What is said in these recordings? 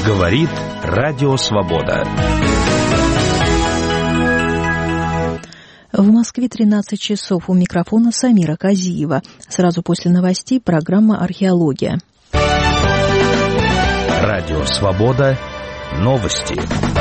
Говорит Радио Свобода. В Москве 13 часов. У микрофона Самира Казиева. Сразу после новостей программа «Археология». Радио Свобода. Новости.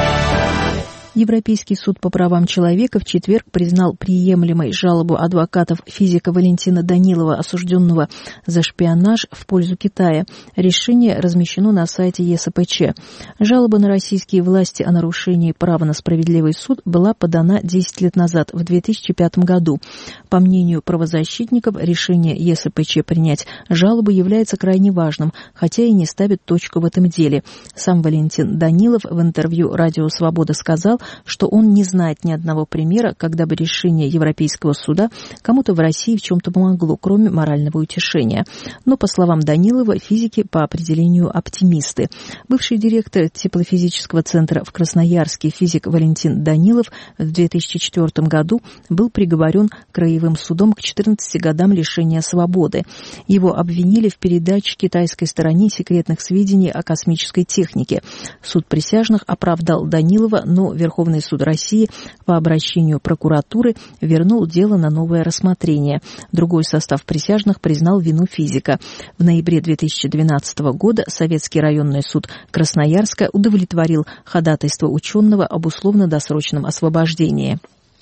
Европейский суд по правам человека в четверг признал приемлемой жалобу адвокатов физика Валентина Данилова, осужденного за шпионаж в пользу Китая. Решение размещено на сайте ЕСПЧ. Жалоба на российские власти о нарушении права на справедливый суд была подана 10 лет назад, в 2005 году. По мнению правозащитников, решение ЕСПЧ принять жалобу является крайне важным, хотя и не ставит точку в этом деле. Сам Валентин Данилов в интервью «Радио Свобода» сказал, что он не знает ни одного примера, когда бы решение Европейского суда кому-то в России в чем-то помогло, кроме морального утешения. Но, по словам Данилова, физики по определению оптимисты. Бывший директор теплофизического центра в Красноярске физик Валентин Данилов в 2004 году был приговорен краевым судом к 14 годам лишения свободы. Его обвинили в передаче китайской стороне секретных сведений о космической технике. Суд присяжных оправдал Данилова, но Верховный суд России по обращению прокуратуры вернул дело на новое рассмотрение. Другой состав присяжных признал вину физика. В ноябре 2012 года Советский районный суд Красноярска удовлетворил ходатайство ученого об условно-досрочном освобождении.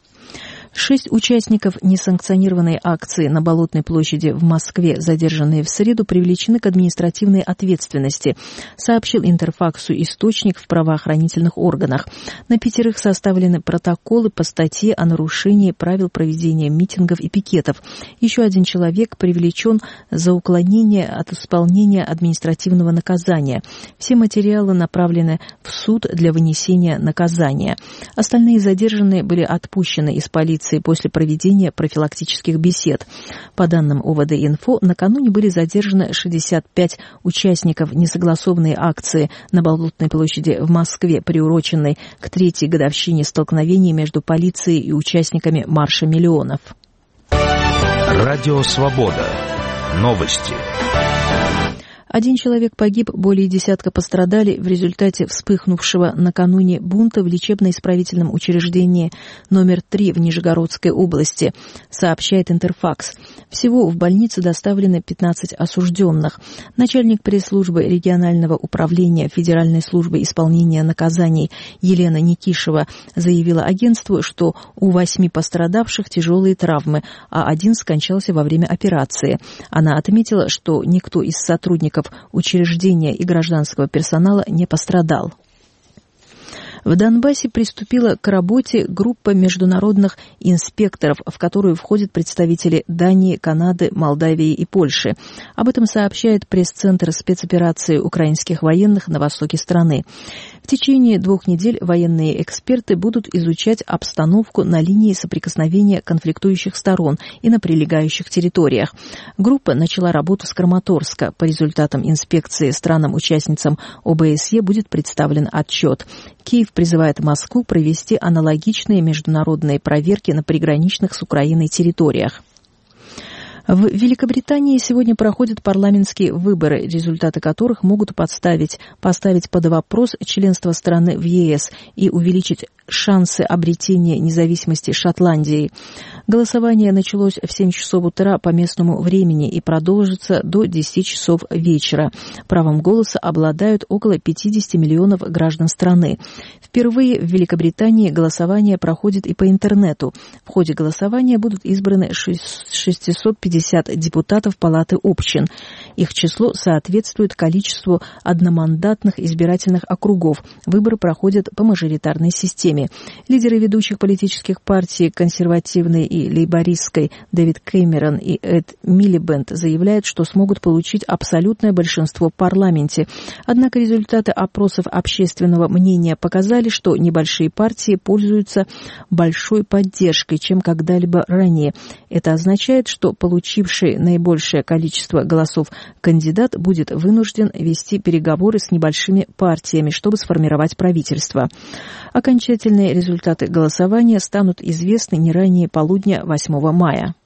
6 участников несанкционированной акции на Болотной площади в Москве, задержанные в среду, привлечены к административной ответственности, сообщил Интерфаксу источник в правоохранительных органах. На 5 составлены протоколы по статье о нарушении правил проведения митингов и пикетов. Еще 1 человек привлечен за уклонение от исполнения административного наказания. Все материалы направлены в суд для вынесения наказания. Остальные задержанные были отпущены из полиции после проведения профилактических бесед. По данным ОВД-Инфо, накануне были задержаны 65 участников несогласованной акции на Болотной площади в Москве, приуроченной к 3-й годовщине столкновений между полицией и участниками Марша миллионов. Радио Свобода. Новости. 1 человек погиб, более десятка пострадали в результате вспыхнувшего накануне бунта в лечебно-исправительном учреждении номер 3 в Нижегородской области, сообщает Интерфакс. Всего в больницу доставлены 15 осужденных. Начальник пресс-службы регионального управления Федеральной службы исполнения наказаний Елена Никишева заявила агентству, что у 8 пострадавших тяжелые травмы, а 1 скончался во время операции. Она отметила, что никто из сотрудников учреждения и гражданского персонала не пострадал. В Донбассе приступила к работе группа международных инспекторов, в которую входят представители Дании, Канады, Молдавии и Польши. Об этом сообщает пресс-центр спецоперации украинских военных на востоке страны. В течение 2 недель военные эксперты будут изучать обстановку на линии соприкосновения конфликтующих сторон и на прилегающих территориях. Группа начала работу с Краматорска. По результатам инспекции странам-участницам ОБСЕ будет представлен отчет. Киев призывает Москву провести аналогичные международные проверки на приграничных с Украиной территориях. В Великобритании сегодня проходят парламентские выборы, результаты которых могут поставить под вопрос членство страны в ЕС и увеличить шансы обретения независимости Шотландии. Голосование началось в 7 часов утра по местному времени и продолжится до 10 часов вечера. Правом голоса обладают около 50 миллионов граждан страны. Впервые в Великобритании голосование проходит и по интернету. В ходе голосования будут избраны 650 депутатов Палаты общин. Их число соответствует количеству одномандатных избирательных округов. Выборы проходят по мажоритарной системе. Лидеры ведущих политических партий консервативной и лейбористской Дэвид Кэмерон и Эд Милибенд заявляют, что смогут получить абсолютное большинство в парламенте. Однако результаты опросов общественного мнения показали, что небольшие партии пользуются большой поддержкой, чем когда-либо ранее. Это означает, что получивший наибольшее количество голосов кандидат будет вынужден вести переговоры с небольшими партиями, чтобы сформировать правительство. Окончательные результаты голосования станут известны не ранее полудня 8 мая.